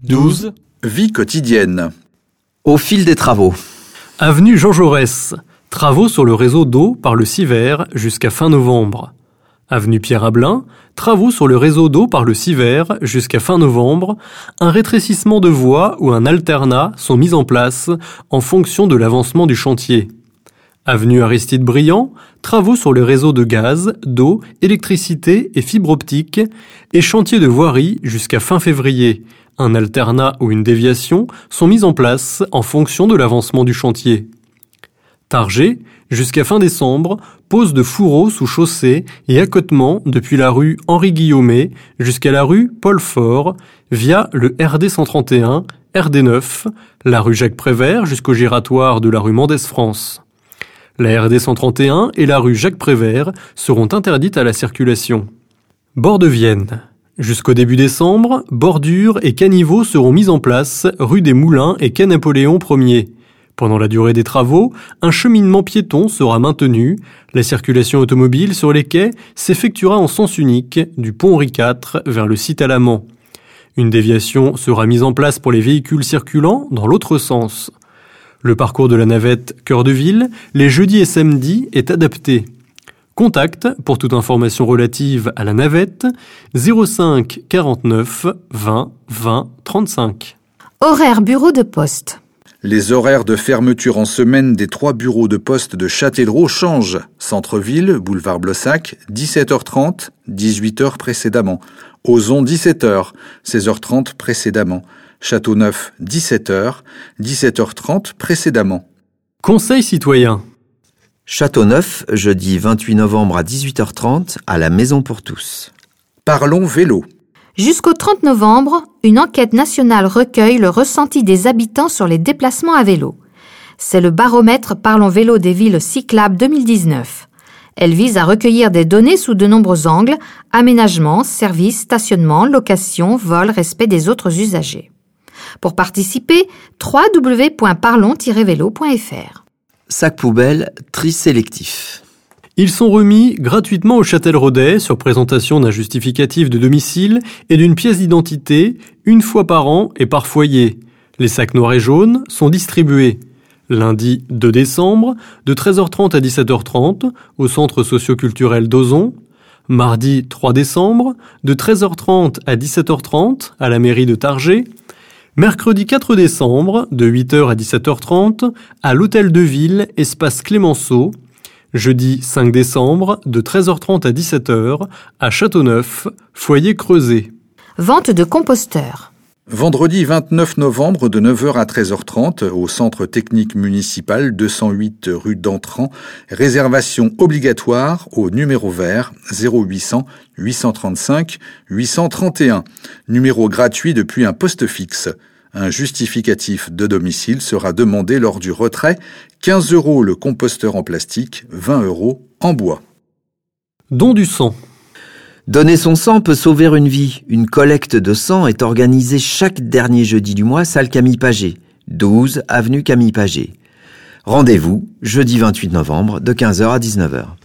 12. Vie quotidienne. Au fil des travaux. Avenue Jean Jaurès. Travaux sur le réseau d'eau par le Siver jusqu'à fin novembre. Avenue Pierre Ablain. Travaux sur le réseau d'eau par le Siver jusqu'à fin novembre. Un rétrécissement de voies ou un alternat sont mis en place en fonction de l'avancement du chantier. Avenue Aristide Briand, travaux sur le réseau de gaz, d'eau, électricité et fibre optique et chantier de voirie jusqu'à fin février. Un alternat ou une déviation sont mis en place en fonction de l'avancement du chantier. Targé, jusqu'à fin décembre, pose de fourreaux sous chaussée et accotement depuis la rue Henri-Guillaumet jusqu'à la rue Paul-Fort via le RD 131, RD 9, la rue Jacques-Prévert jusqu'au giratoire de la rue Mendès-France. La RD 131 et la rue Jacques-Prévert seront interdites à la circulation. Bord de Vienne. Jusqu'au début décembre, bordures et caniveaux seront mis en place rue des Moulins et quai Napoléon Ier. Pendant la durée des travaux, un cheminement piéton sera maintenu. La circulation automobile sur les quais s'effectuera en sens unique du pont Henri IV vers le site Alamand. Une déviation sera mise en place pour les véhicules circulant dans l'autre sens. Le parcours de la navette Cœur de Ville, les jeudis et samedis, est adapté. Contact pour toute information relative à la navette 05 49 20 20 35. Horaire bureau de poste. Les horaires de fermeture en semaine des 3 bureaux de poste de Châtellerault changent. Centre-ville, boulevard Blossac, 17h30, 18h précédemment. Ozon, 17h, 16h30 précédemment. Châteauneuf, 17h, 17h30 précédemment. Conseil citoyen. Châteauneuf, jeudi 28 novembre à 18h30 à la Maison pour tous. Parlons vélo. Jusqu'au 30 novembre, une enquête nationale recueille le ressenti des habitants sur les déplacements à vélo. C'est le baromètre Parlons vélo des villes cyclables 2019. Elle vise à recueillir des données sous de nombreux angles, aménagement, services, stationnement, location, vol, respect des autres usagers. Pour participer, www.parlons-vélo.fr. Sac poubelle, tri sélectif. Ils sont remis gratuitement au Châtelleraudais sur présentation d'un justificatif de domicile et d'une pièce d'identité une fois par an et par foyer. Les sacs noirs et jaunes sont distribués lundi 2 décembre de 13h30 à 17h30 au centre socio-culturel d'Ozon, mardi 3 décembre de 13h30 à 17h30 à la mairie de Targé, mercredi 4 décembre de 8h à 17h30 à l'hôtel de ville Espace Clémenceau, jeudi 5 décembre de 13h30 à 17h à Châteauneuf, foyer Creuset. Vente de composteurs. Vendredi 29 novembre de 9h à 13h30 au centre technique municipal 208 rue d'Entran. Réservation obligatoire au numéro vert 0800 835 831. Numéro gratuit depuis un poste fixe. Un justificatif de domicile sera demandé lors du retrait. 15 € le composteur en plastique, 20 € en bois. Don du sang. Donner son sang peut sauver une vie. Une collecte de sang est organisée chaque dernier jeudi du mois, salle Camille Paget, 12 avenue Camille Paget. Rendez-vous jeudi 28 novembre de 15h à 19h.